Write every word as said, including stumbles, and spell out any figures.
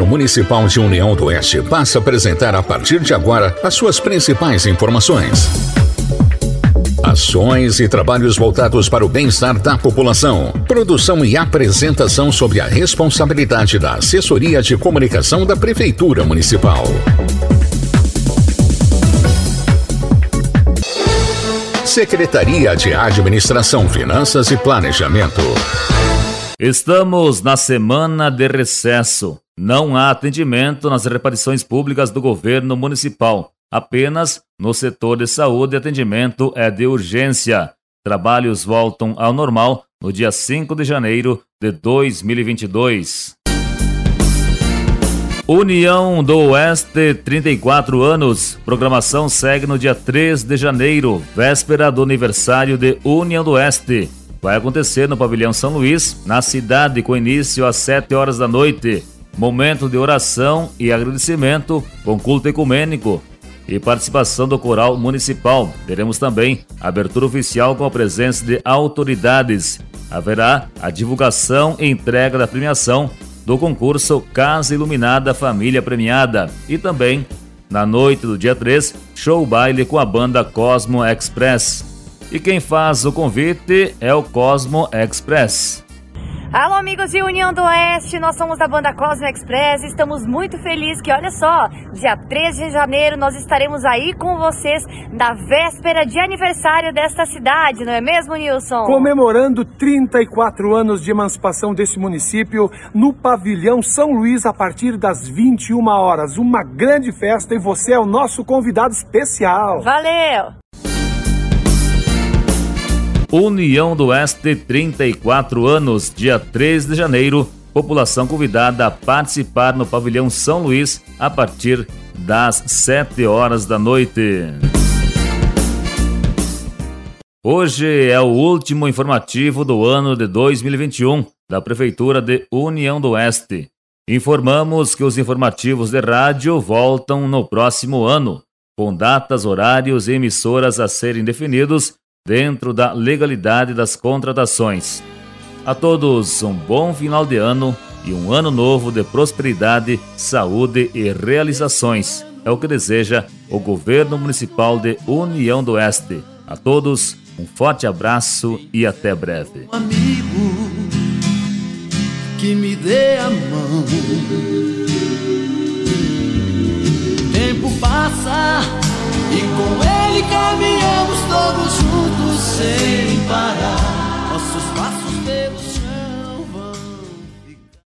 Governo Municipal de União do Oeste passa a apresentar a partir de agora as suas principais informações. Ações e trabalhos voltados para o bem-estar da população. Produção e apresentação sob a responsabilidade da Assessoria de Comunicação da Prefeitura Municipal. Secretaria de Administração, Finanças e Planejamento. Estamos na semana de recesso. Não há atendimento nas repartições públicas do governo municipal. Apenas no setor de saúde, atendimento é de urgência. Trabalhos voltam ao normal no dia cinco de janeiro de dois mil e vinte e dois. União do Oeste, trinta e quatro anos. Programação segue no dia três de janeiro, véspera do aniversário de União do Oeste. Vai acontecer no Pavilhão São Luís, na cidade, com início às sete horas da noite. Momento de oração e agradecimento com culto ecumênico e participação do coral municipal. Teremos também abertura oficial com a presença de autoridades. Haverá a divulgação e entrega da premiação do concurso Casa Iluminada Família Premiada. E também, na noite do dia três, show baile com a banda Cosmo Express. E quem faz o convite é o Cosmo Express. Alô, amigos de União do Oeste, nós somos da banda Cosmo Express, estamos muito felizes que, olha só, dia três de janeiro nós estaremos aí com vocês na véspera de aniversário desta cidade, não é mesmo, Nilson? Comemorando trinta e quatro anos de emancipação desse município no Pavilhão São Luís a partir das vinte e uma horas. Uma grande festa e você é o nosso convidado especial. Valeu! União do Oeste, trinta e quatro anos, dia três de janeiro, população convidada a participar no Pavilhão São Luís a partir das sete horas da noite. Hoje é o último informativo do ano de dois mil e vinte e um da Prefeitura de União do Oeste. Informamos que os informativos de rádio voltam no próximo ano, com datas, horários e emissoras a serem definidos dentro da legalidade das contratações. A todos um bom final de ano e um ano novo de prosperidade, saúde e realizações. É o que deseja o Governo Municipal de União do Oeste. A todos um forte abraço e até breve. Um amigo que me dê a mão. O tempo passa e com ele caminhamos todos juntos sem parar. Nossos passos pelos